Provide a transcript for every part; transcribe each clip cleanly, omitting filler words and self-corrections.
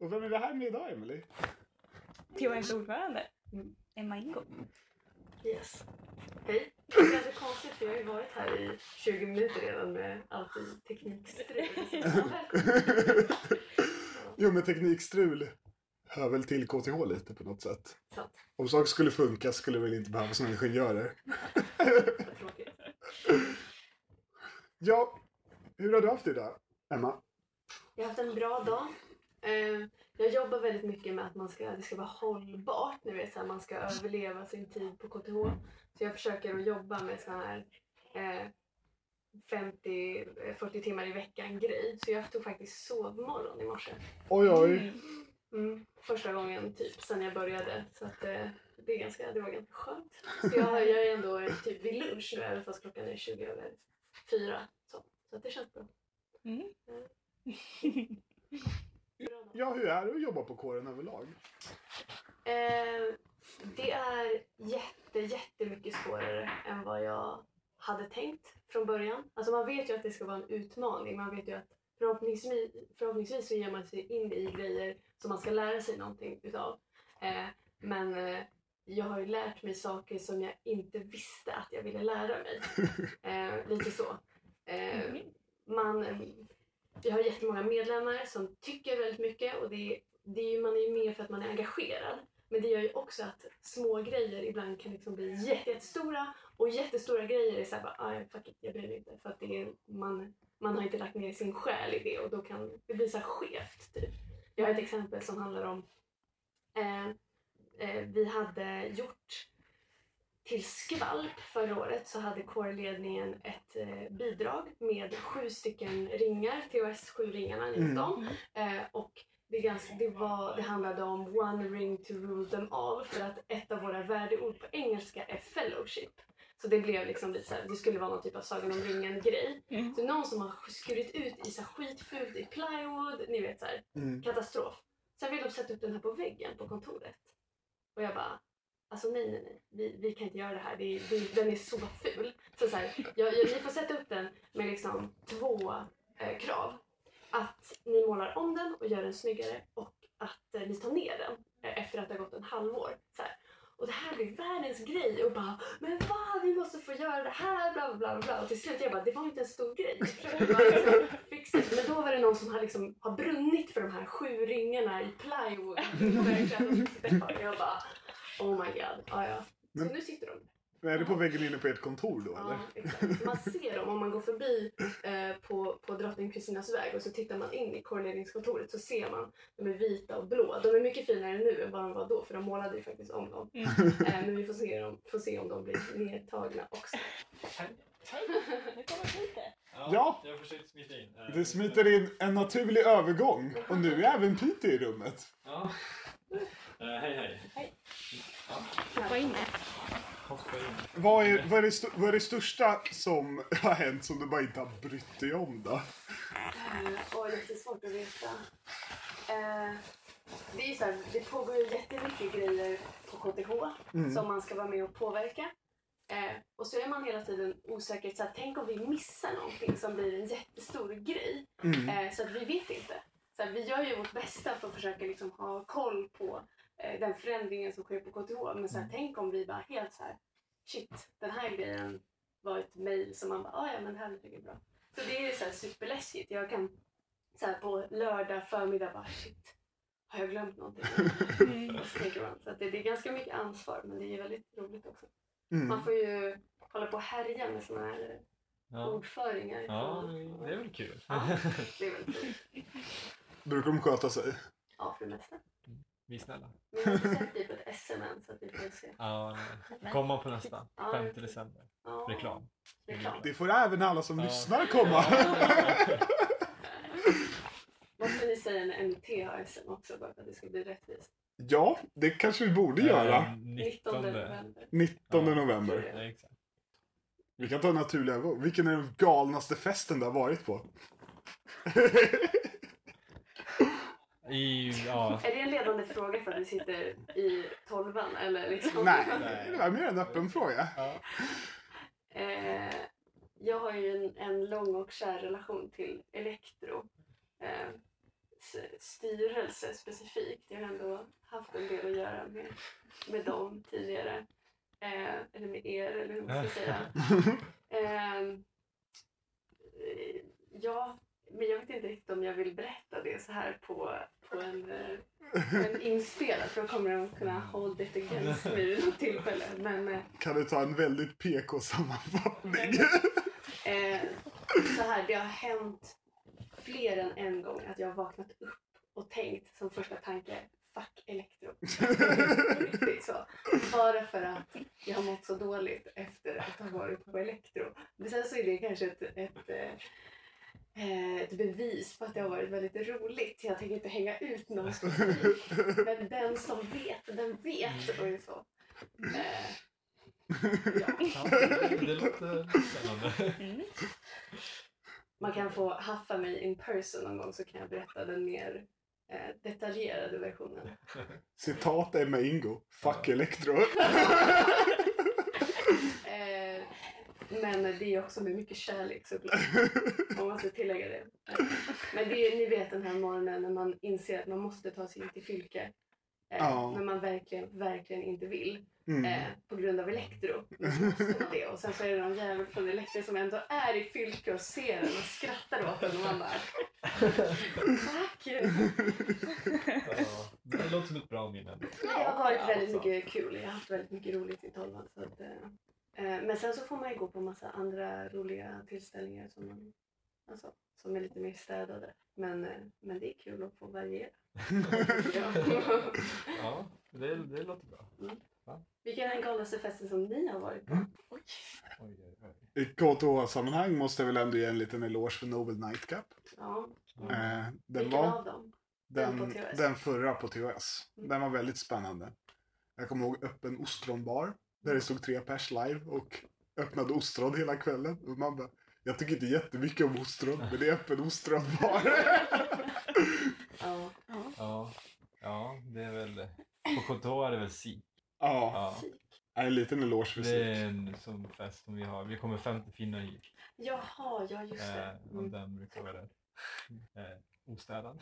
Och vem är det här med idag, Emily? THS ordförande. Emma Ingo. Yes. Hej. Det är ganska konstigt för jag har ju varit här i 20 minuter redan med alltid teknikstrul. Jo, men teknikstrul hör väl till KTH lite på något sätt. Sant. Om saker skulle funka skulle väl inte behövas någon ingenjörer. Vad tråkigt. Ja, hur har du haft det idag, Emma? Jag har haft en bra dag. Jag jobbar väldigt mycket med att det ska vara hållbart. Ni vet, så här, man ska överleva sin tid på KTH. Så jag försöker att jobba med sån här 50-40 timmar i veckan grej. Så jag tog faktiskt sovmorgon i morse. Oj. Första gången typ sen jag började. Så att det var ganska skönt. Så jag är ändå typ vid lunch nu, även fast klockan är 20:04. Så att det känns bra. Ja, hur är det att jobba på kåren överlag? Det är jättemycket svårare än vad jag hade tänkt från början. Alltså man vet ju att det ska vara en utmaning. Man vet ju att förhoppningsvis så ger man sig in i grejer som man ska lära sig någonting utav. Men jag har ju lärt mig saker som jag inte visste att jag ville lära mig. Lite så. Jag har jättemånga medlemmar som tycker väldigt mycket och man är ju med för att man är engagerad. Men det gör ju också att små grejer ibland kan liksom bli jättestora och jättestora grejer är såhär bara, fuck it, jag bryr mig inte. För att man har inte lagt ner sin själ i det och då kan det bli så här skevt typ. Jag har ett exempel som handlar om vi hade gjort till skvalp förra året så hade kårledningen ett bidrag med 7 stycken ringar, THS 7-ringarna, ni vet dem. Och det handlade om one ring to rule them all för att ett av våra värdeord på engelska är fellowship. Så det blev liksom lite såhär, det skulle vara någon typ av Sagan om ringen-grej. Så någon som har skurit ut i så skitfult i plywood, ni vet såhär, katastrof. Sen vill de sätta upp den här på väggen på kontoret. Och jag bara, alltså nej, vi kan inte göra det här, den är så ful. Så såhär, ni får sätta upp den med liksom 2 krav. Att ni målar om den och gör den snyggare och att ni tar ner den efter att det har gått en halvår. Så här. Och det här blir världens grej och bara, men vad, vi måste få göra det här, bla bla bla bla. Och till slut jag bara, det var inte en stor grej. Fixa det. Men då var det någon som har brunnit för de här 7 ringarna i plywood. Och jag bara, oh my god, ja. Så nu sitter de. Är det på väggen inne på ert kontor då, eller? Ja, exakt. Man ser dem om man går förbi på Drottning Kristinas väg och så tittar man in i kårledningskontoret så ser man de är vita och blå. De är mycket finare nu än vad de var då för de målade ju faktiskt om dem. Men vi får se om de blir nedtagna också. Nu kommer lite. Ja. Jag försökte smita in. Det smiter in en naturlig övergång och nu är även Peter i rummet. Ja. Hej. Hej. Ja. Hoppa in. Vad är det största som har hänt som du bara inte har brytt dig om då? Det är svårt att veta. Det är så här, det pågår ju jättemycket grejer på KTH som man ska vara med och påverka. Och så är man hela tiden osäker. Så här, tänk om vi missar någonting som blir en jättestor grej. Så att vi vet inte. Så här, vi gör ju vårt bästa för att försöka liksom ha koll på den förändringen som sker på KTH. Men så här, tänk om vi bara helt så här, shit, den här grejen var ett mejl som man bara, ja men det här blir säkert bra. Så det är så här superläskigt. Jag kan så här, på lördag förmiddag bara, shit, har jag glömt någonting? Så att det är ganska mycket ansvar, men det är väldigt roligt också. Man får ju hålla på och härja med såna här ordföringar. Ja, det är väl kul. Ja, det är väldigt kul. Brukar de sköta sig? Ja, för det mesta. Vi är snälla. Men jag har inte sett typ ett SM än så att vi får se. Ja, komma på nästa. 5 december. Ja. Reklam. Det får även alla som lyssnar komma. Måste ni säga en MT har SM också bara för att det ska bli rättvist? Ja, det kanske vi borde göra. 19 november. 19 november. Ja, exakt. Vi kan ta en naturlig övergång. Vilken är den galnaste festen du har varit på? Är det en ledande fråga för att vi sitter i 12an eller liksom? Nej, det var mer en öppen fråga. Jag har ju en lång och kär relation till elektro. styrelse specifikt. Jag har ändå haft en del att göra med dem tidigare. Eller med er, eller hur man ska säga. Ja, men jag vet inte riktigt om jag vill berätta det så här på en inspelad. För då kommer de kunna hold it against me vid något tillfälle. Men, Kan du ta en väldigt PK-sammanfattning? Så här, det har hänt fler än en gång att jag har vaknat upp och tänkt som första tanke, fuck elektro. Riktigt så. Bara för att jag har mått så dåligt efter att ha varit på elektro. Men sen så är det kanske ett bevis på att det har varit väldigt roligt. Jag tänker inte hänga ut någon specifik. Men den som vet, den vet. Och så. Det låter spännande. Man kan få haffa mig in person någon gång så kan jag berätta den mer detaljerade versionen. Citat är med Ingo. Fuck elektro. Men det är också med mycket kärlek såklart. Man måste tillägga det. Men det är, ni vet den här morgonen när man inser att man måste ta sig in till fylke. Men man verkligen inte vill. På grund av elektro. Det. Och sen så är det någon jävel från elektro som ändå är i fylke och ser den och skrattar åt den. Och man bara... Fuck! Det låter som ett bra minne. Det har varit väldigt mycket kul. Jag har haft väldigt mycket roligt i 12:an. Så att, men sen så får man ju gå på massa andra roliga tillställningar som är lite mer städade. Men det är kul att få variera. Ja, det låter bra. Vilken är den galnaste festen som ni har varit på? Oj. I KTH-sammanhang måste jag väl ändå ge en liten eloge för Nobel Nightcap. Ja. Den Vilken av dem? den förra på THS. Den var väldigt spännande. Jag kommer ihåg öppen ostronbar. Där det stod 3 pers live och öppnade ostron hela kvällen. Och man bara, jag tycker inte jättemycket om ostron, men det är öppen ostronbar. Ja, det är väl... På KTH är det väl SIK. Ja. En liten eloge för Det SIK. är en sån fest som vi har. Vi kommer 50 finnar hit. Jaha, ja just det. Och den brukar vara där. Ostädad.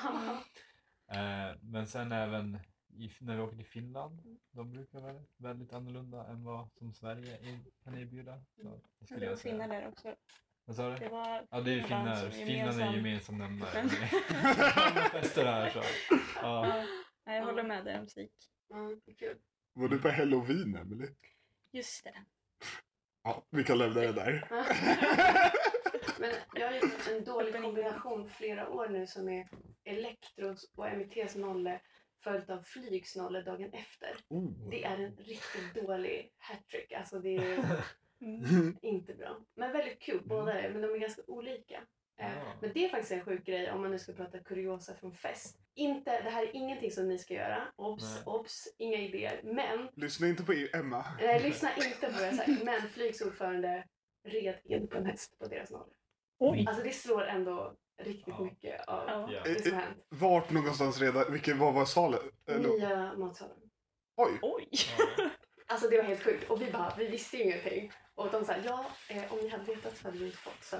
Men sen även när vi åker till Finland, de brukar vara väldigt annorlunda än vad som Sverige kan erbjuda. Så det skulle Det var jag säga. finnar där också. Vad sa du? Det var Ja, det är finnar. Finland är gemensam nämnare. Fester här så. Ja. Ja, jag håller med dig om musik. Kul. Var du på Halloween, Emily? Just det. Ja, vi kan lämna det där. Men jag har gjort en dålig kombination flera år nu som är elektros och MITs nolle följt av flygs nolle dagen efter. Det är en riktigt dålig hattrick. Alltså det är inte bra. Men väldigt kul båda är, men de är ganska olika. Men det är faktiskt en sjuk grej om man nu ska prata kuriosa från fest. Det här är ingenting som ni ska göra. Obs, inga idéer. Men... Lyssna inte på Emma. Nej, lyssna inte på vad jag säger. Men flygsordförande red in på en häst på deras nollor. Oj! Alltså det slår ändå riktigt mycket av det som har hänt. Vart någonstans redan? Vad var salen? Nya matsalen. Oj! Alltså det var helt sjukt. Och vi visste ju ingenting. Och de sa, om ni hade vetat så hade vi inte fått. Så,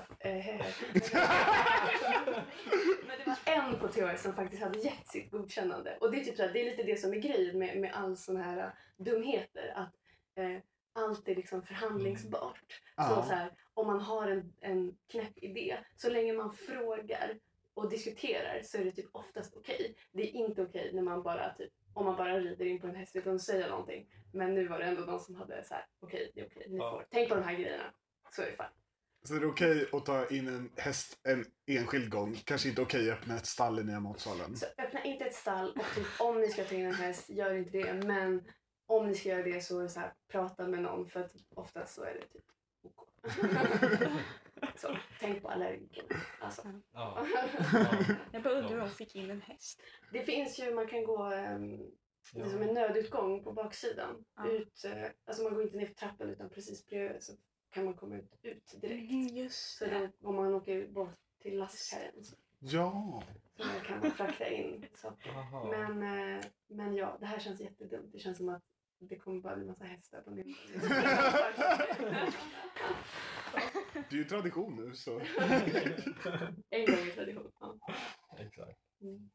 men det var en på THS som faktiskt hade gett sitt godkännande. Och det är typ så här, det är lite det som är grejen med all sån här dumheter. Att allt är liksom förhandlingsbart. Så här, om man har en knäpp idé, så länge man frågar och diskuterar så är det typ oftast okej. Det är inte okej när man bara typ, om man bara rider in på en häst utan att säga någonting. Men nu var det ändå någon som hade så här, okej, det är okej, ni får. Tänk på de här grejerna, så är det fan. Så det är okej att ta in en häst en enskild gång. Kanske inte okej att öppna ett stall i nya matsalen. Så öppna inte ett stall och typ, om ni ska ta in en häst, gör inte det. Men om ni ska göra det så är det så här, prata med någon, för att oftast så är det typ OK. Så tänk på allergikerna. Alltså. Jag bara undrar hur hon fick in en häst. Det finns ju, man kan gå det är som en nödutgång på baksidan. Alltså man går inte ner för trappen utan precis bredvid så kan man komma ut direkt. Just så då, om man åker bort till lastkajen så kan man frakta in saker. Men ja, det här känns jättedumt. Det känns som att det kommer bara bli en massa hästar på min. Det är ju tradition nu så. En gång i tradition. Ja. Exakt.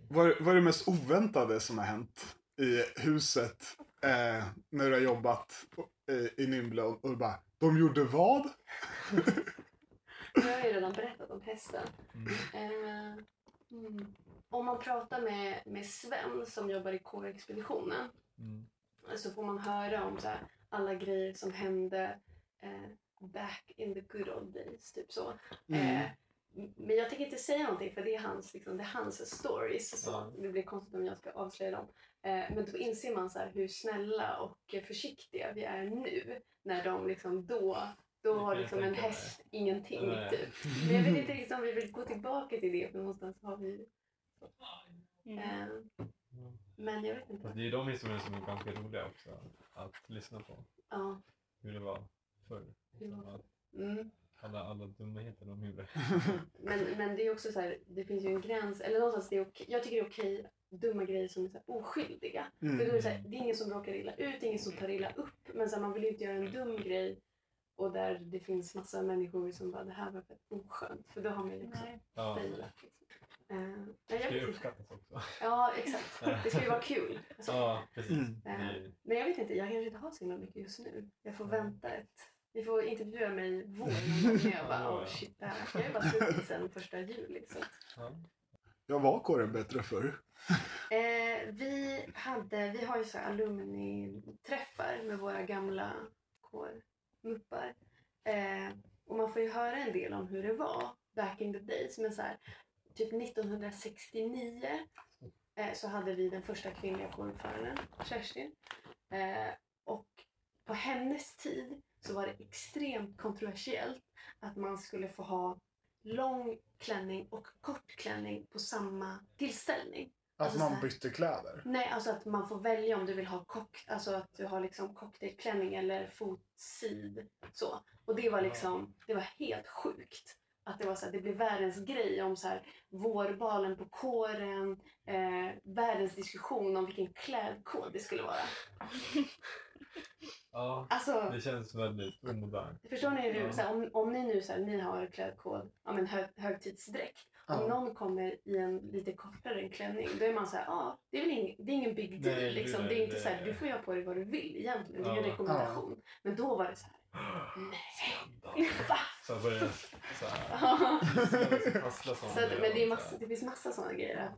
Vad är det mest oväntade som har hänt i huset när du har jobbat i Nymble och bara, de gjorde vad? Jag har ju redan berättat om hästen. Om man pratar med Sven som jobbar i K-expeditionen så får man höra om så här, alla grejer som hände back in the good old days, typ så. Men jag tänker inte säga någonting för det är hans stories. Så det blir konstigt om jag ska avslöja dem. Men då inser man så här hur snälla och försiktiga vi är nu. När de liksom då har liksom en häst ingenting typ. Men jag vet inte riktigt om vi vill gå tillbaka till det. För någonstans har vi... Men jag vet inte. Det är de historier som är ganska roliga också att lyssna på. Ja. Hur det var förr. Alla dumheter de gjorde. Men det är också så här, det finns ju en gräns, eller någonstans jag tycker det är okej dumma grejer som är så här oskyldiga. För då är det, så här, det är ingen som råkar illa ut, ingen som tar illa upp, men så här, man vill ju inte göra en dum grej och där det finns massa människor som bara, det här var fett oskönt, för då har man ju liksom failat. Det ska ju uppskattas också. Ja, exakt. Det ska ju vara kul. Alltså. Ja, precis. Men jag vet inte, jag kanske inte har så himla mycket just nu. Jag får vänta vi får intervjua mig våren när jag bara, shit, det här. Jag har ju bara suttit sen 1 juli. Så. Ja, var kåren bättre förr? Vi har ju så här alumni-träffar med våra gamla kårmuppar. Och man får ju höra en del om hur det var back in the days. Men så här, typ 1969 så hade vi den första kvinnliga kårordföranden, Kerstin. Och på hennes tid så var det extremt kontroversiellt att man skulle få ha lång klänning och kort klänning på samma tillställning. Alltså man bytte kläder? Nej, alltså att man får välja om du vill ha alltså att du har liksom cocktailklänning eller fotsid så. Och det var liksom, det var helt sjukt. Att det var så här, det blev världens grej om så här vårbalen på kåren, världens diskussion om vilken klädkod det skulle vara. Ja, alltså, det känns väldigt omodernt. Förstår ni hur, så här, om ni nu så här, ni har klädkod, högtidsdräkt. Om någon kommer i en lite kortare klänning, då är man så här, det är ingen big deal. Nej, liksom. Det är inte så här, du får göra på dig vad du vill egentligen. Det är en rekommendation. Men då var det så här, nej, va? Så började så här, men det finns massa sådana grejer.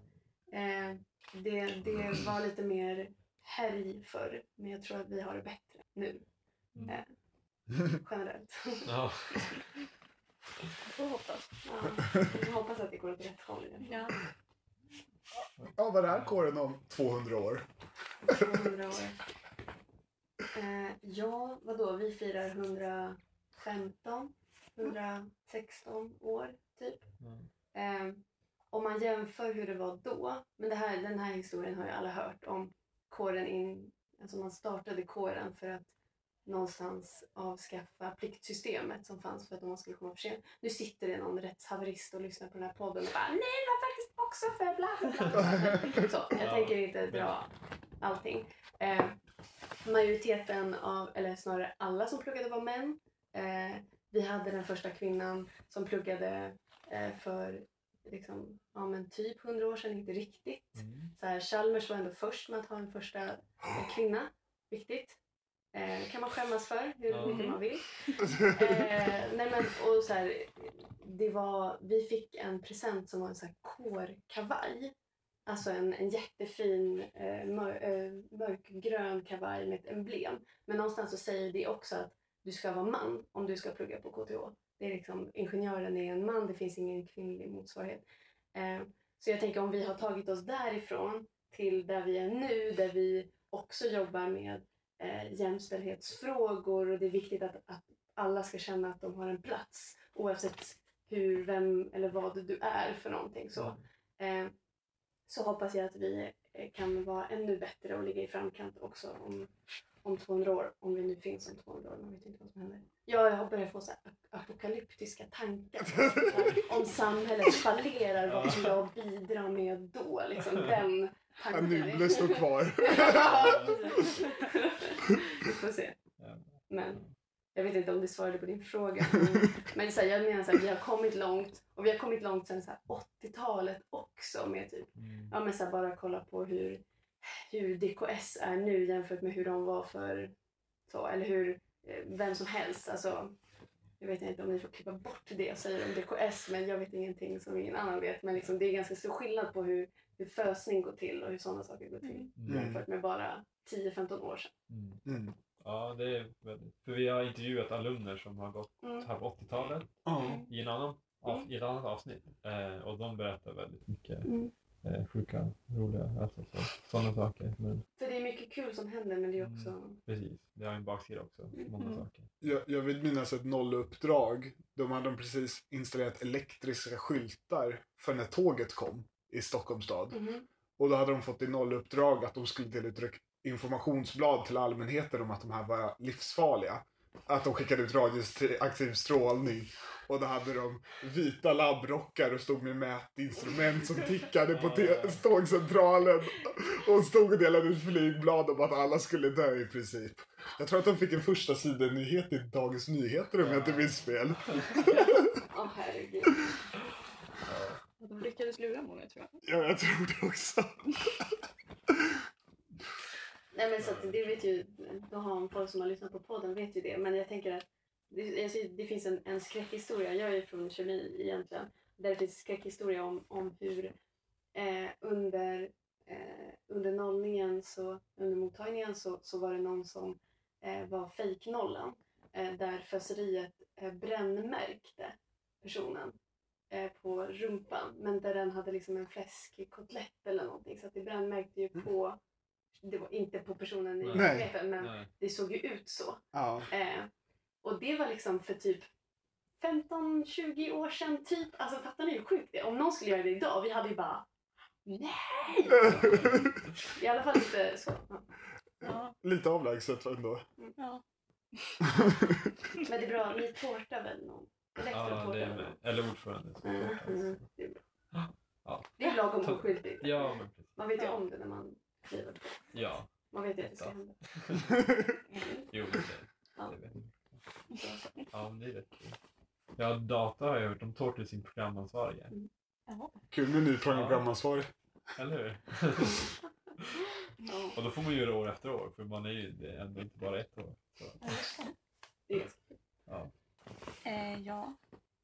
Det var lite mer härj förr, men jag tror att vi har det bättre nu. Generellt. Ja. Jag får hoppas. Jag hoppas att det går åt rätt håll. Ja. Ja, vad är kåren om 200 år? 200 år. Ja, vadå? Vi firar 116 år typ. Om man jämför hur det var då, men den här historien har ju alla hört om kåren alltså man startade kåren för att någonstans avskaffa pliktsystemet som fanns för att man skulle komma för sent. Nu sitter det någon rättshaverist och lyssnar på den här podden och bara, nej, det var faktiskt också för bla bla. Så, jag tänker inte dra allting. Majoriteten eller snarare alla som pluggade var män. Vi hade den första kvinnan som pluggade för liksom, typ 100 år sedan, inte riktigt. Så här, Chalmers var ändå först med att ha en första kvinna. Viktigt. Kan man skämmas för hur mycket man vill. Nej men, och så här, vi fick en present som var en så här kårkavaj. Alltså en jättefin mörkgrön kavaj med ett emblem. Men någonstans så säger det också att du ska vara man om du ska plugga på KTH. Det är liksom, ingenjören är en man, det finns ingen kvinnlig motsvarighet. Så jag tänker om vi har tagit oss därifrån till där vi är nu, där vi också jobbar med jämställdhetsfrågor och det är viktigt att alla ska känna att de har en plats oavsett vem eller vad du är för någonting. Så hoppas jag att vi kan vara ännu bättre och ligga i framkant också om 200 år, om vi nu finns om 200 år, man vet inte vad som händer. Jag har börjat få så här apokalyptiska tankar om samhället fallerar, vad kan jag bidra med då? Liksom den tanken. Nymble står kvar. Vi får se. Men Jag vet inte om det svarade på din fråga. Men så här, jag menar så här, vi har kommit långt. Och vi har kommit långt sedan så här 80-talet också. Med typ, ja men så här, bara kolla på hur DKS är nu jämfört med hur de var för så. Eller hur vem som helst. Alltså, jag vet inte om ni får klippa bort det jag säger om DKS. Men jag vet ingenting som ingen annan vet. Men liksom, det är ganska stor skillnad på hur fösning går till. Och hur sådana saker går till. Jämfört med bara 10-15 år sedan. Ja, det är väldigt... För vi har intervjuat alumner som har gått här på 80-talet i ett annat avsnitt. Och de berättar väldigt mycket sjuka, roliga, alltså sådana saker. Men... För det är mycket kul som händer, men det är också... Precis, det har en baksida också, många saker. Jag vill minnas ett nolluppdrag. De hade precis installerat elektriska skyltar för när tåget kom i Stockholms stad. Och då hade de fått i nolluppdrag att de skulle dela ut informationsblad till allmänheten om att de här var livsfarliga. Att de skickade ut radioaktiv strålning. Och då hade de vita labbrockar och stod med mätinstrument som tickade på tågcentralen. Och stod och delade ut flygblad om att alla skulle dö i princip. Jag tror att de fick en första sidan-nyhet i Dagens Nyheter om jag inte minns fel. Herregud. De lyckades lura många, tror jag. Ja, jag tror det också. Nej, men så att det vet ju, då har folk som har lyssnat på podden vet ju det. Men jag tänker att det finns en skräckhistoria. Jag är från kemi egentligen. Där det finns skräckhistoria om hur under nollningen, under mottagningen så var det någon som var fejknollan. Där föseriet brännmärkte personen på rumpan. Men där den hade liksom en fläskkotlett eller någonting. Så att det brännmärkte ju på... Det var inte på personen i verkligheten, men det såg ju ut så. Ja. Och det var liksom för typ 15-20 år sedan typ. Alltså fattar ni hur sjukt det är? Om någon skulle göra det idag, vi hade ju bara... Nej! I alla fall lite så. Ja. Lite avlägset ändå. Ja. Men det är bra, ni tårtar väl någon? Ja, det är med. Eller ordförande. Det är bra. Ja. Det är lagom oskyldigt. Ja, men precis. Man vet ju om det när man kliver på. Ja. Man vet ju att det ska hända. Jo, det vet jag. Ja, men det är rätt kul. Ja, data har jag hört. De tårtar sin programansvarige. Kul med ny programansvarig. Eller hur? Och då får man göra år efter år. För man är ju ändå inte bara ett år. Så. Ja. Ja.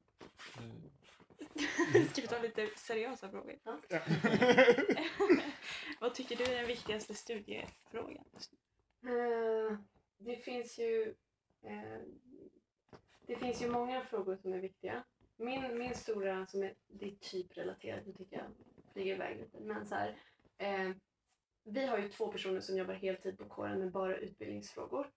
Ska vi ta lite seriösa frågor? Ja. Vad tycker du är den viktigaste studiefrågan? Det finns ju många frågor som är viktiga. Min stora, som är typ relaterad, nu tycker jag flyger iväg lite. Men så här, vi har ju 2 personer som jobbar heltid på kåren med bara utbildningsfrågor.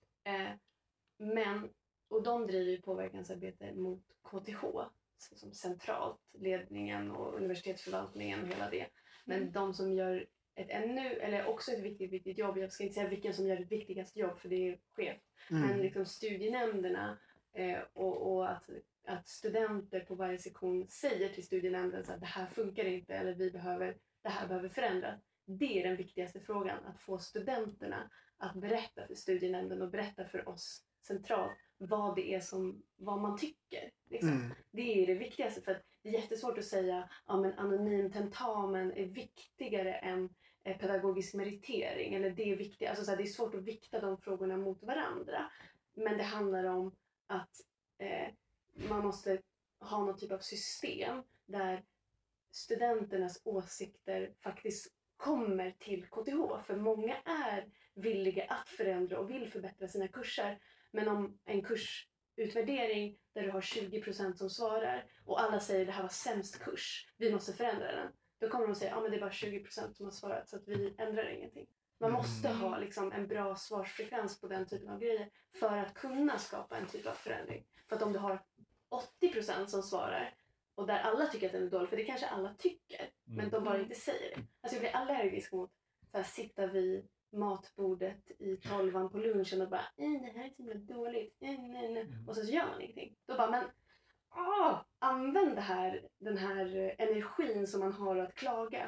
Och de driver ju påverkansarbete mot KTH. Som centralt, ledningen och universitetsförvaltningen och hela det. Men de som gör också ett viktigt jobb, jag ska inte säga vilken som gör det viktigaste jobb för det är skevt. Men liksom studienämnderna och att studenter på varje sektion säger till studienämnden att det här funkar inte eller det här behöver förändras. Det är den viktigaste frågan, att få studenterna att berätta för studienämnden och berätta för oss centralt vad det är vad man tycker. Liksom. Det är det viktigaste, för att det är jättesvårt att säga men anonym tentamen är viktigare än pedagogisk meritering. Eller det är viktigt. Alltså, så här, det är svårt att vikta de frågorna mot varandra. Men det handlar om att man måste ha någon typ av system där studenternas åsikter faktiskt kommer till KTH. För många är villiga att förändra och vill förbättra sina kurser. Men om en kursutvärdering där du har 20% som svarar och alla säger det här var sämst kurs, vi måste förändra den. Då kommer de säga men det är bara 20% som har svarat så att vi ändrar ingenting. Man måste ha liksom en bra svarsfrekvens på den typen av grejer för att kunna skapa en typ av förändring. För att om du har 80% som svarar och där alla tycker att den är dålig, för det kanske alla tycker, men de bara inte säger det. Alltså jag blir allergisk mot att sitta vid matbordet i 12:an på lunchen och bara det här är så himla dåligt. Och så gör man ingenting. Då bara använd den här energin som man har att klaga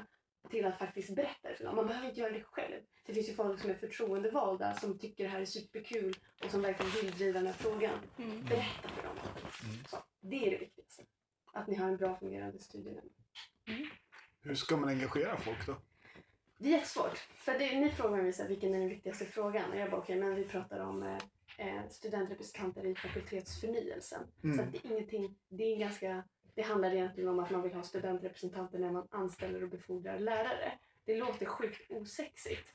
till att faktiskt berätta det för någon. Man behöver inte göra det själv. Det finns ju folk som är förtroendevalda som tycker det här är superkul och som verkligen vill driva den här frågan. Berätta för dem. Så, det är det viktigaste. Att ni har en bra fungerande studienämnd. Hur ska man engagera folk då? Det är jättesvårt. För ni frågar mig så här, vilken är den viktigaste frågan? Och jag bara okej, men vi pratar om studentrepresentanter i fakultetsförnyelsen. Så att det är ingenting, det handlar egentligen om att man vill ha studentrepresentanter när man anställer och befordrar lärare. Det låter sjukt osexigt.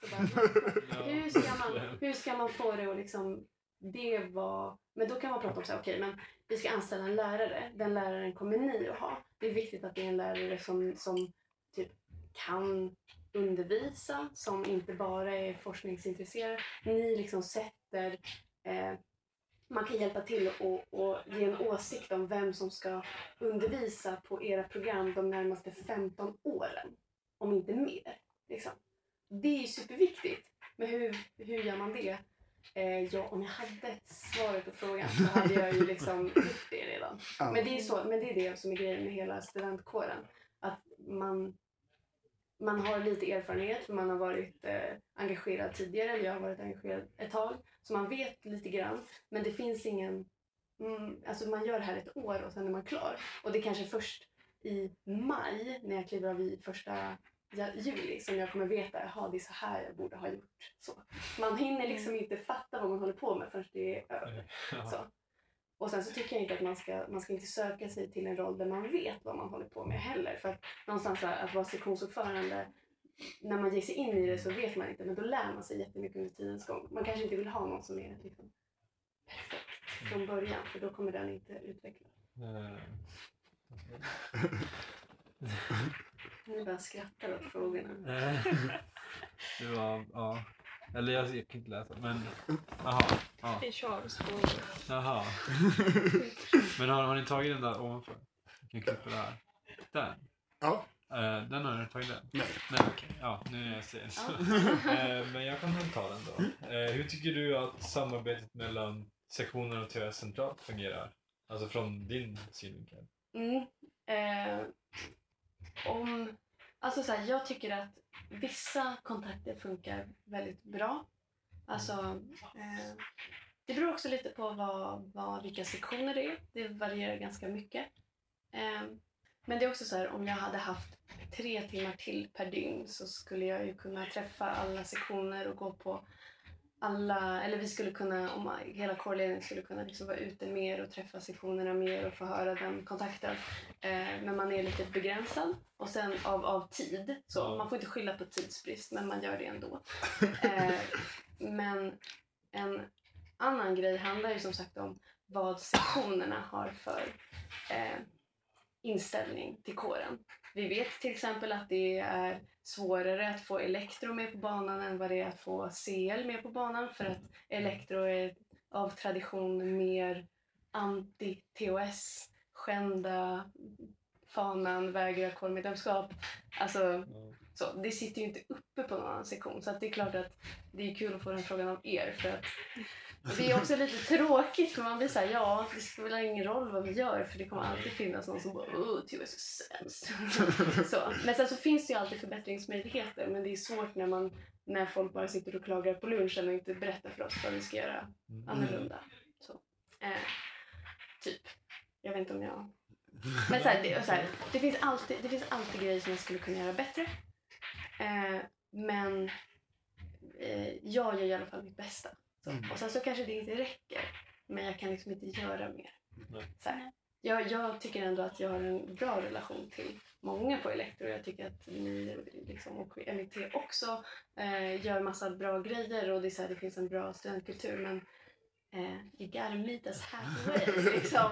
Hur ska man få det och liksom, men då kan man prata om så här, okej, men vi ska anställa en lärare. Den läraren kommer ni att ha. Det är viktigt att det är en lärare som typ kan undervisa, som inte bara är forskningsintresserad. Ni liksom sätter, man kan hjälpa till och ge en åsikt om vem som ska undervisa på era program de närmaste 15 åren. Om inte mer. Liksom. Det är superviktigt. Men hur gör man det? Om jag hade svaret på frågan så hade jag ju liksom gjort det redan. Men det är det som är grejen med hela studentkåren. Att man har lite erfarenhet för man har varit engagerad tidigare, eller jag har varit engagerad ett tag. Så man vet lite grann, men det finns ingen... alltså man gör det här ett år och sen är man klar. Och det är kanske först i maj, när jag kliver av i 1 juli, som jag kommer veta, det är så här jag borde ha gjort. Så. Man hinner liksom inte fatta vad man håller på med förrän det är över. Så. Och sen så tycker jag inte att man ska inte söka sig till en roll där man vet vad man håller på med heller. För att någonstans att vara sektionsordförande, när man ger sig in i det så vet man inte. Men då lär man sig jättemycket under tidens gång. Man kanske inte vill ha någon som är liksom perfekt från början. För då kommer den inte utvecklas. Ni bara skrattar åt frågorna. Det var, ja. Eller jag kan inte läsa, men... Jaha. Ja. Det är Charles frågor. Jaha. Men har ni tagit den där ovanför? Jag kan klippa det här. Den? Ja. Den har ni tagit den? Nej. Nej, okej. Ja, nu är jag sen. Men jag kan väl ta den då. Hur tycker du att samarbetet mellan sektionen och THS centralt fungerar? Alltså från din synvinkel. Alltså så här, jag tycker att vissa kontakter funkar väldigt bra. Alltså, det beror också lite på vilka sektioner det är. Det varierar ganska mycket. Men det är också så här, om jag hade haft 3 timmar till per dygn så skulle jag ju kunna träffa alla sektioner och gå på alla, eller vi skulle kunna, om hela kårledningen skulle kunna liksom vara ute mer och träffa sektionerna mer och få höra den kontakten. Men man är lite begränsad och sen av tid, så man får inte skylla på tidsbrist, men man gör det ändå. Men en annan grej handlar ju som sagt om vad sektionerna har för inställning till kåren. Vi vet till exempel att det är svårare att få elektro med på banan än vad det är att få CL med på banan, för att elektro är av tradition mer anti-TOS, skända fanan, vägra kårmedlemskap. Alltså, så, det sitter ju inte uppe på någon annan sektion, så att det är klart att det är kul att få den frågan av er, för att det är också lite tråkigt för man blir såhär, det spelar ingen roll vad vi gör för det kommer alltid finnas någon som bara TOS är så sämst. Så. Men sen så finns det ju alltid förbättringsmöjligheter, men det är svårt när folk bara sitter och klagar på lunchen och inte berättar för oss vad vi ska göra annorlunda. Så. Typ. Jag vet inte om jag... Men det finns alltid grejer som jag skulle kunna göra bättre. Men jag gör i alla fall mitt bästa. Så. Och sen så kanske det inte räcker, men jag kan liksom inte göra mer. Så här. Jag tycker ändå att jag har en bra relation till många på Elektro. Jag tycker att ni liksom, och MIT också gör massa bra grejer och det är så här, det finns en bra studentkultur, men you gotta meet us halfway liksom.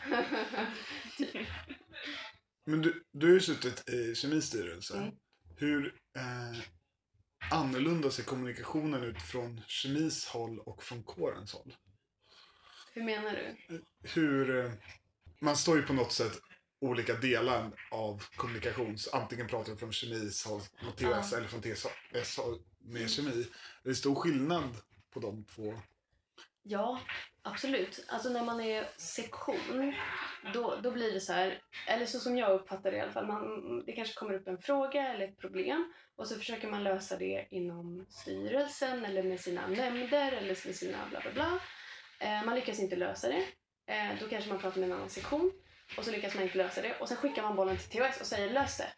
Men du har ju suttit i kemistyrelsen. Hur annorlunda ser kommunikationen ut från kemis håll och från kårens håll? Hur menar du? Man står ju på något sätt olika delar av kommunikation. Antingen pratar vi från kemis håll med THS eller från THS med kemi. Det är stor skillnad på de två Ja, absolut. Alltså när man är sektion, då blir det så här, eller så som jag uppfattar det i alla fall, det kanske kommer upp en fråga eller ett problem och så försöker man lösa det inom styrelsen eller med sina nämnder eller med sina bla bla bla. Man lyckas inte lösa det. Då kanske man pratar med en annan sektion och så lyckas man inte lösa det och sen skickar man bollen till THS och säger lös det.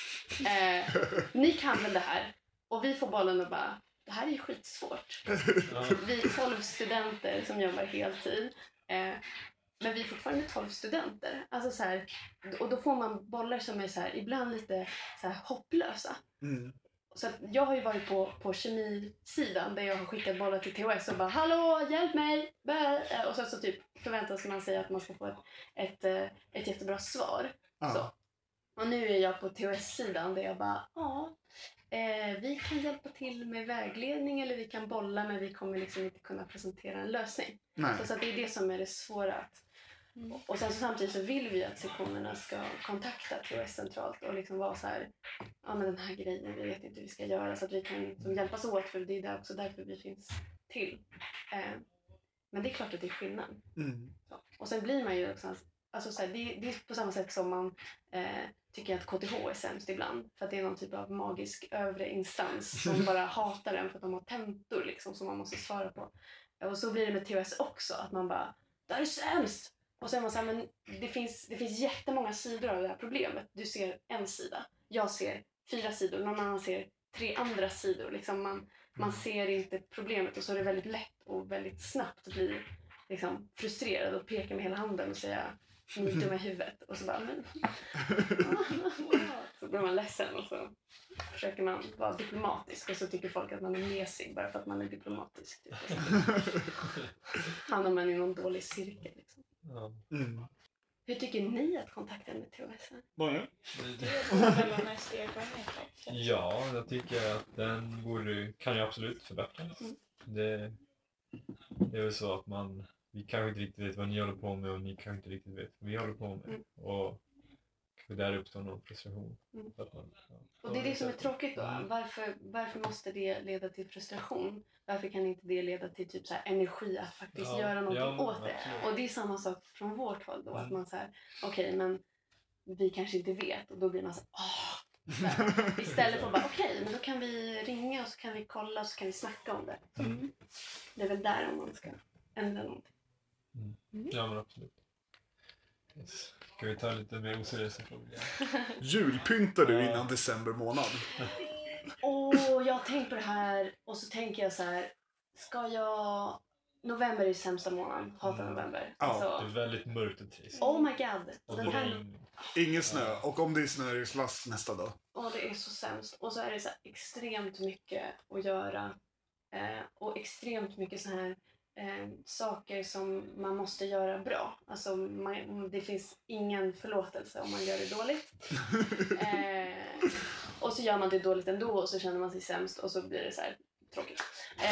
Ni kan väl det här? Och vi får bollen och bara, det här är ju skitsvårt. Vi är 12 studenter som jobbar heltid. Men vi är fortfarande 12 studenter. Alltså så här, och då får man bollar som är så här, ibland lite så här hopplösa. Mm. Så att jag har ju varit på kemisidan där jag har skickat bollar till THS och bara hallå, hjälp mig! Och så typ förväntas man sig att man ska få ett jättebra svar. Så. Och nu är jag på THS-sidan där jag bara vi kan hjälpa till med vägledning eller vi kan bolla men vi kommer liksom inte kunna presentera en lösning. Så att det är det som är det svåra. Och sen så samtidigt så vill vi att sektionerna ska kontakta THS centralt och liksom vara så här, men den här grejen, vi vet inte hur vi ska göra så att vi kan liksom hjälpas åt för det är också därför vi finns till. Men det är klart att det är skillnad. Så. Och sen blir man ju också, alltså så här, det är på samma sätt som man tycker att KTH är sämst ibland. För att det är någon typ av magisk övre instans som bara hatar en för att de har tentor liksom, som man måste svara på. Och så blir det med THS också, att man bara, det här är sämst! Och sen var så här, men det finns jättemånga sidor av det här problemet. Du ser en sida, jag ser 4 sidor, någon annan ser 3 andra sidor. Liksom man ser inte problemet och så är det väldigt lätt och väldigt snabbt att bli liksom frustrerad och peka med hela handen och säga ni är dumma i huvudet. Och så bara, så blir man ledsen och så försöker man vara diplomatisk och så tycker folk att man är mesig bara för att man är diplomatisk. Typ. Hamnar man i någon dålig cirkel liksom. Hur tycker ni att kontakten med THS är? Ja, jag tycker att den kan ju absolut förbättras. Det är väl så att vi kanske inte riktigt vet vad ni håller på med och ni kanske inte riktigt vet vad vi håller på med. Och där uppstår någon frustration. Och det är det som är tråkigt då. Varför måste det leda till frustration? Varför kan inte det leda till typ så här energi att faktiskt göra någonting åt det? Absolut. Och det är samma sak från vårt håll då. Att man säger, okej, men vi kanske inte vet. Och då blir man så här, istället för att bara, okej, men då kan vi ringa och så kan vi kolla och så kan vi snacka om det. Det är väl där om man ska ändra någonting. Ja, men absolut. Yes. Ska vi ta lite mer oseriösa frågor? Julpyntar du innan december månad? Jag har tänkt på det här och så tänker jag så här, november är sämsta månaden, hatar november. Alltså, det är väldigt mörkt och trist. Oh my god. Ingen snö, och om det är snö är det slask nästa dag. Det är så sämst. Och så är det så extremt mycket att göra. Och extremt mycket så här saker som man måste göra bra. Alltså det finns ingen förlåtelse om man gör det dåligt. Och så gör man det dåligt ändå och så känner man sig sämst och så blir det så här tråkigt.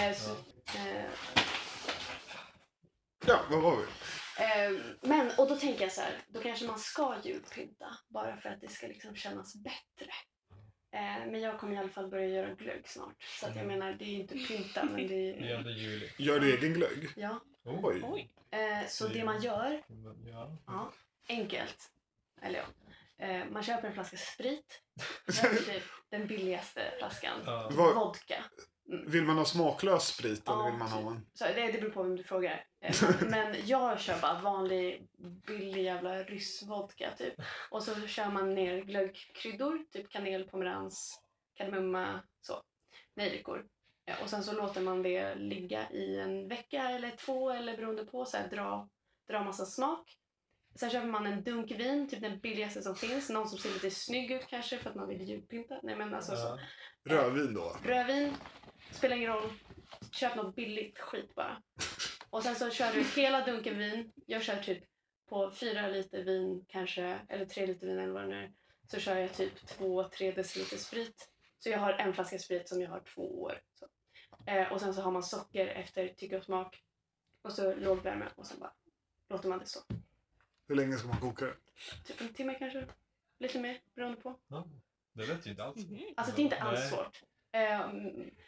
Ja, vad var vi? Och då tänker jag så här, då kanske man ska julpynta bara för att det ska liksom kännas bättre. Men jag kommer i alla fall börja göra glögg snart. Så att jag menar, det är inte pynta men det är... Ja, det är juli. Gör du egen glögg? Ja. Oj. Så det man gör... Ja, enkelt. Eller man köper en flaska sprit. Typ den billigaste flaskan. Vodka. Vill man ha smaklös sprit eller vill man ha en? Så det beror på vem du frågar. Men jag kör bara vanlig billig jävla ryssvodka typ. Och så kör man ner glöggkryddor, typ kanel, pomerans, kardemumma, så. Nejlikor. Och sen så låter man det ligga i en vecka eller 2 eller beroende på så här, dra massa smak. Sen köper man en dunk vin, typ den billigaste som finns. Någon som ser lite snygg ut kanske för att man vill julpynta. Nej men alltså så. Rödvin då? Rödvin, spelar ingen roll. Köp något billigt skit bara. Och sen så kör du hela dunken vin. Jag kör typ på 4 liter vin kanske, eller 3 liter vin eller vad det nu är. Så kör jag typ 2-3 deciliter sprit. Så jag har en flaska sprit som jag har 2 år. Så. Och sen så har man socker efter tycke och smak. Och så låg värme och sen bara låter man det stå. Hur länge ska man koka det? Typ en timme kanske. Lite mer, beroende på. Ja, det lät ju inte alls. Alltså det är inte alls svårt.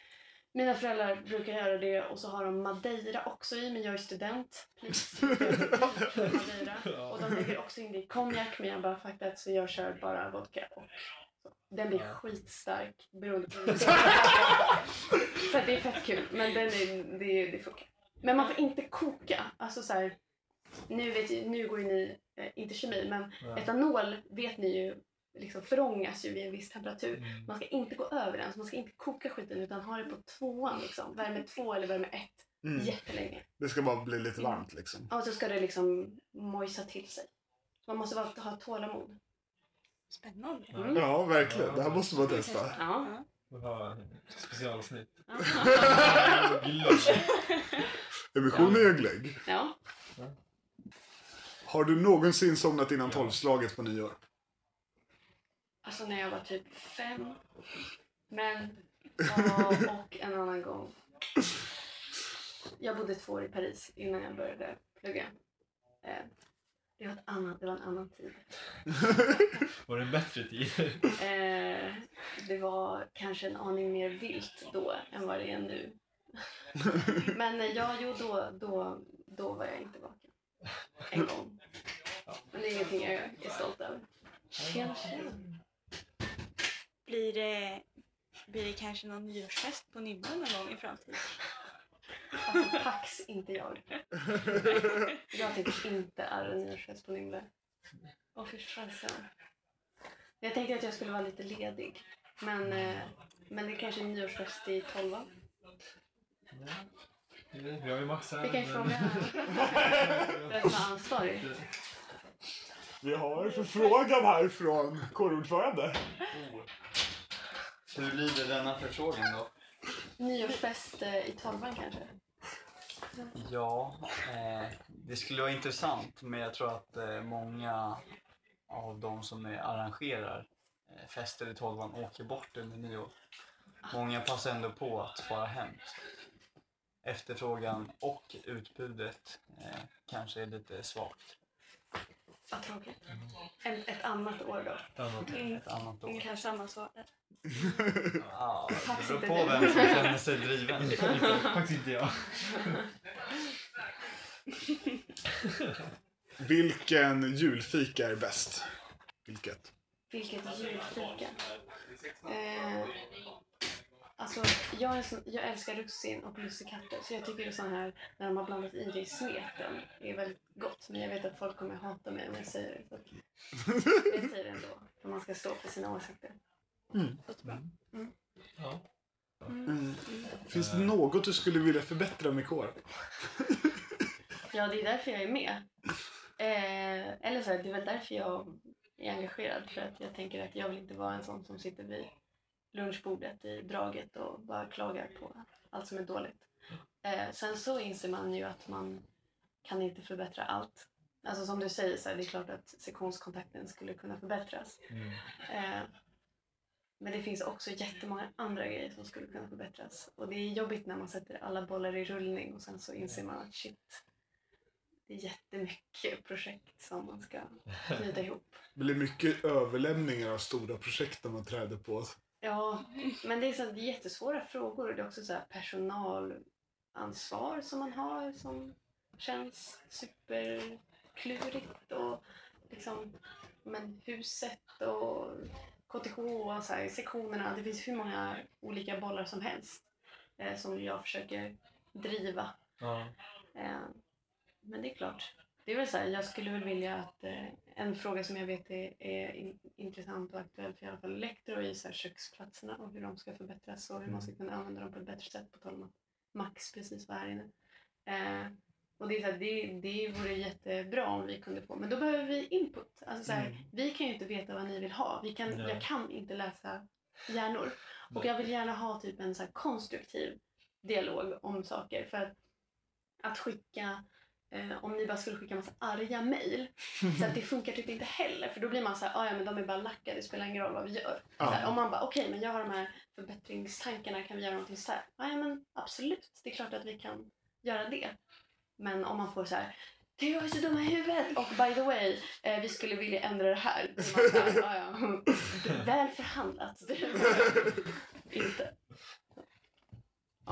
Mina föräldrar brukar göra det och så har de Madeira också i, men jag är student. Madeira. Och de lägger också in det i konjak, men jag bara faktat så jag kör bara vodka och så. Den blir skitstark beroende på så det är fett kul, men det funkar. Men man får inte koka, alltså så här, nu går ju ni inte kemi, men etanol vet ni ju liksom förångas ju vid en viss temperatur. Man ska inte gå över den, så man ska inte koka skiten utan ha det på 2:an liksom. Värme 2 eller värme 1 jättelänge. Det ska bara bli lite varmt liksom. Ja, så ska det liksom mojsa till sig. Man måste ha tålamod. Spännande. Ja, verkligen. Det här måste man testa. Ja. Vi har specialsnitt. Emissionen gör glögg. Ja. Har du någonsin somnat innan 12-slaget på nyår? Alltså när jag var typ 5. Men och en annan gång. Jag bodde 2 år i Paris innan jag började plugga. Det var en annan tid. Var det en bättre tid? Det var kanske en aning mer vilt då än vad det är nu. Men då var jag inte vaken. En gång. Men det är ingenting jag är stolt över. Blir det kanske någon nyårsfest på Nibben någon gång i framtiden? Alltså tax inte jag. Jag tänker inte arra nyårsfest på Nibben. Åh för fasen. Jag tänkte att jag skulle vara lite ledig. Men det är kanske en nyårsfest i 12:an. Vi har ju Max här. Vi kan ju fråga för att vara ansvarig. Vi har förfrågan här från kårordförande. Hur lyder denna förfrågan då? Nyårsfest i 12:an kanske? Ja, det skulle vara intressant, men jag tror att många av de som arrangerar fester i 12:an åker bort under nyår. Många passar ändå på att fara hem. Efterfrågan och utbudet kanske är lite svagt. Vad tråkigt. Ett annat år då? Ett annat år. Ungefär samma svar. Ja, det beror på vem som känner sig driven. Faktiskt inte jag. Vilken julfika är bäst? Vilket julfika? Alltså, jag älskar russin och lussekatter, så jag tycker det är sån här, när de har blandat i det i smeten, är väldigt gott. Men jag vet att folk kommer hata mig om jag säger det. Så jag säger det ändå, för man ska stå för sina åsikter. Finns det något du skulle vilja förbättra med kår? Ja, det är därför jag är med. Eller så här, det är väl därför jag är engagerad. För att jag tänker att jag vill inte vara en sån som sitter vid lunchbordet i draget och bara klagar på allt som är dåligt. Sen så inser man ju att man kan inte förbättra allt. Alltså som du säger, så här, det är klart att sektionskontakten skulle kunna förbättras. Men det finns också jättemånga andra grejer som skulle kunna förbättras. Och det är jobbigt när man sätter alla bollar i rullning och sen så inser man att shit, det är jättemycket projekt som man ska knyta ihop. Det blir mycket överlämningar av stora projekt när man träder på. Ja, men det är jättesvåra frågor och det är också så här personalansvar som man har som känns superklurigt och liksom, men huset och KTH och så här, sektionerna, det finns hur många olika bollar som helst som jag försöker driva. Men det är klart, det är väl så här, jag skulle väl vilja att en fråga som jag vet är intressant och aktuell för i alla fall elektro i så här köksplatserna och hur de ska förbättras och hur man ska kunna använda dem på ett bättre sätt, på tal om att Max precis var här inne. Och det är så här, det vore jättebra om vi kunde få, men då behöver vi input. Alltså så här, vi kan ju inte veta vad ni vill ha. Jag kan inte läsa hjärnor. Och jag vill gärna ha typ en så här konstruktiv dialog om saker, för att skicka om ni bara skulle skicka en massa arga mejl så att det funkar typ inte heller, för då blir man så här, ja men de är bara lackade, det spelar ingen roll vad vi gör. Så här, om man bara okej, men jag har de här förbättringstankarna, kan vi göra någonting så här? Ja men absolut, det är klart att vi kan göra det. Men om man får så här, du är så dumma i huvudet och by the way, vi skulle vilja ändra det här. Så man så här, väl förhandlat. Inte.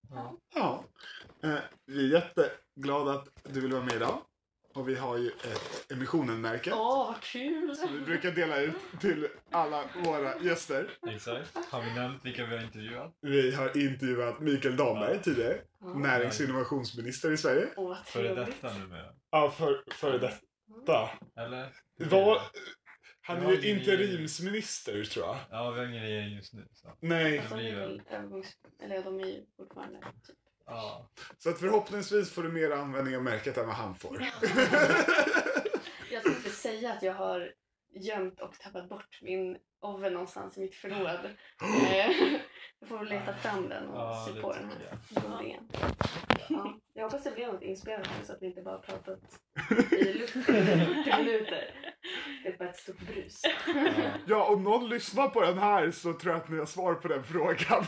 Ja. Vi är jätteglada att du vill vara med idag. Och vi har ju ett Emissionen-märke. Vad kul! Som vi brukar dela ut till alla våra gäster. Exakt. Har vi nämnt vilka vi har intervjuat? Vi har intervjuat Mikael Damberg tidigare. Närings- och innovationsminister i Sverige. Vad Före trevligt. detta numera. Ja, före detta. Eller? Han är ju interimsminister, tror jag. Ja, vi har ingen regering just nu. Så. Nej. Alltså, det är väl eller de är ju fortfarande typ. Ja. Så att förhoppningsvis får du mer användning av märket än vad han får. Jag ska inte säga att jag har gömt och tappat bort min oven någonstans i mitt förråd. Jag får väl leta fram den och se på den här godingen. Ja, jag hoppas det blir något inspelande så att vi inte bara pratat i luften i 40 minuter. Det är bara ett stort brus. Ja, om någon lyssnar på den här så tror jag att ni har svar på den frågan.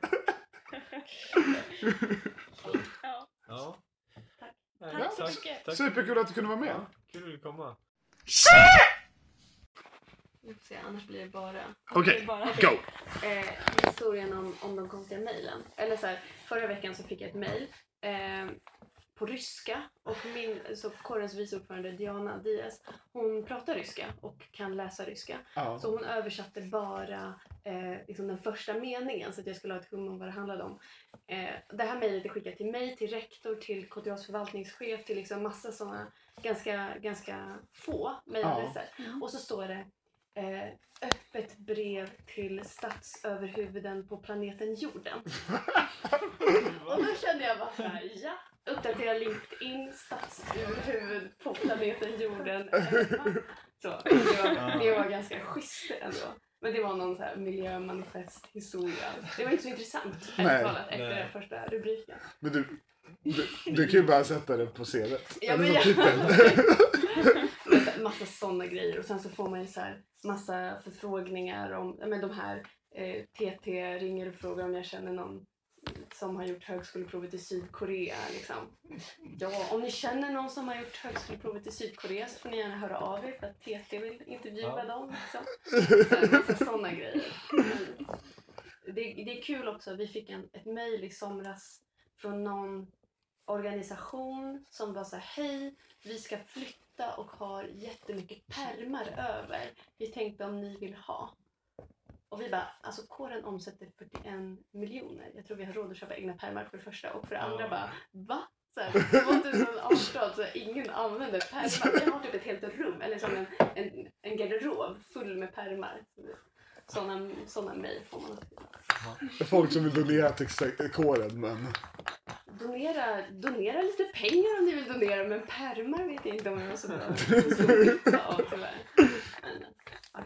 Ja. Tack så mycket. Tack. Superkul att du kunde vara med. Ja, kul att du komma. Jag får se, annars blir det bara... Okej, Bara go! Historien om de konstiga mejlen. Eller så här, förra veckan så fick jag ett mejl på ryska. Och Kårens vice ordförande Diana Diaz, hon pratar ryska och kan läsa ryska. Ja. Så hon översatte bara liksom den första meningen så att jag skulle ha ett hum om vad det handlade om. Det här mejlet är skickat till mig, till rektor, till KTHs förvaltningschef, till liksom massa sådana ganska få mejladresser. Och så står det öppet brev till statsöverhuvuden på planeten jorden. Och då kände jag bara såhär, ja. Uppdatera LinkedIn, statsöverhuvud på planeten jorden. Så, det var ganska schysst ändå. Men det var någon så här miljömanifest historia. Det var inte så intressant talat efter den första rubriken. Men du kan ju bara sätta det på CV. Ja, eller men på titeln. Massa sådana grejer. Och sen så får man ju så här massa förfrågningar om de här TT ringer och frågar om jag känner någon som har gjort högskoleprovet i Sydkorea liksom. Ja, om ni känner någon som har gjort högskoleprovet i Sydkorea så får ni gärna höra av er för att TT vill intervjua dem liksom. Så massa sådana grejer. Det är kul också. Vi fick ett mejl i somras från någon organisation som var så här: hej, vi ska flytta och har jättemycket pärmar över. Vi tänkte om ni vill ha. Och vi bara, alltså kåren omsätter 41 miljoner. Jag tror vi har råd att köpa egna pärmar för det första. Och för det andra bara, va? Så här, 2018 så ingen använder pärmar. Vi har typ ett helt rum, eller som en garderob full med pärmar. Sådana mejl får man. Folk som vill donera till kåren, men... Donera lite pengar om ni vill donera, men pärmar vet jag inte om jag var så bra. Ja, tyvärr. Men, ja.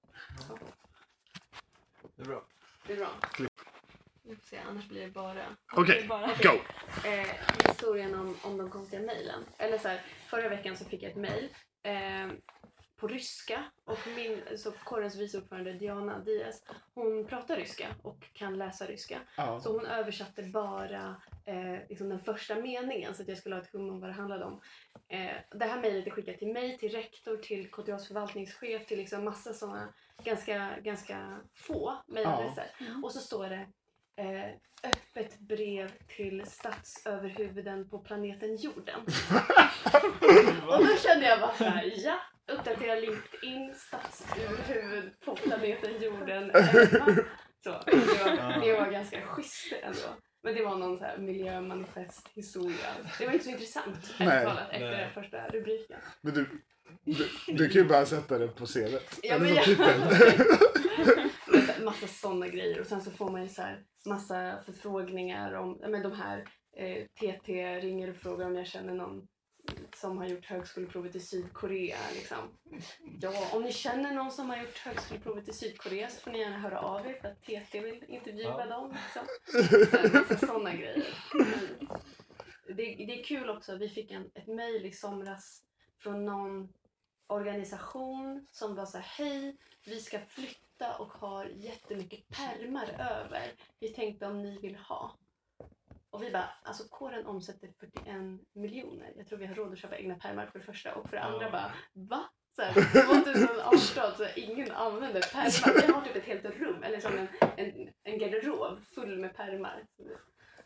Det är bra. Det är bra. Jag får se, annars blir det bara... Okej, go! Historien om de konstiga mejlen. Eller så här, förra veckan så fick jag ett mejl på ryska. Och Kårens vice ordförande Diana Diaz, hon pratar ryska och kan läsa ryska. Ja. Så hon översatte bara liksom den första meningen så att jag skulle ha ett hum om vad det handlade om. Det här mejlet är skickat till mig, till rektor, till KTHs förvaltningschef, till liksom massa sådana ganska få mejladresser. Och så står det öppet brev till statsöverhuvuden på planeten jorden. Och då kände jag bara såhär, ja. Uppdatera LinkedIn, statsöverhuvud på planeten jorden. Så, det var ganska schysst ändå. Men det var någon så här miljömanifest historia. Det var inte så intressant talat efter den första rubriken. Men du kan ju bara sätta det på CV. Ja, eller men på titeln. Massa sådana grejer. Och sen så får man ju så här massa förfrågningar om de här TT ringer och frågar om jag känner någon som har gjort högskoleprovet i Sydkorea liksom. Ja, om ni känner någon som har gjort högskoleprovet i Sydkorea så får ni gärna höra av er för att TT vill intervjua dem liksom. Så massa sådana grejer. Det är kul också. Vi fick ett mejl i somras från någon organisation som var så här: hej, vi ska flytta och har jättemycket pärmar över. Vi tänkte om ni vill ha. Och vi bara, alltså kåren omsätter 41 miljoner. Jag tror vi har råd att köpa egna pärmar för det första. Och för det andra bara, va? Så här, 2018 så ingen använder pärmar. Vi har typ ett helt rum, eller som en garderob full med pärmar.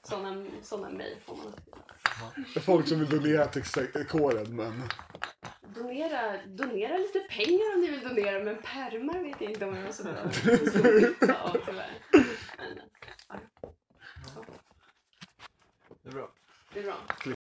Sådana mejl får man. Folk som vill donera till kåren, men... Donera lite pengar om ni vill donera, men pärmar vet jag inte om jag är så bra. Ja, tyvärr. Men, ja. Det är bra. Det är bra.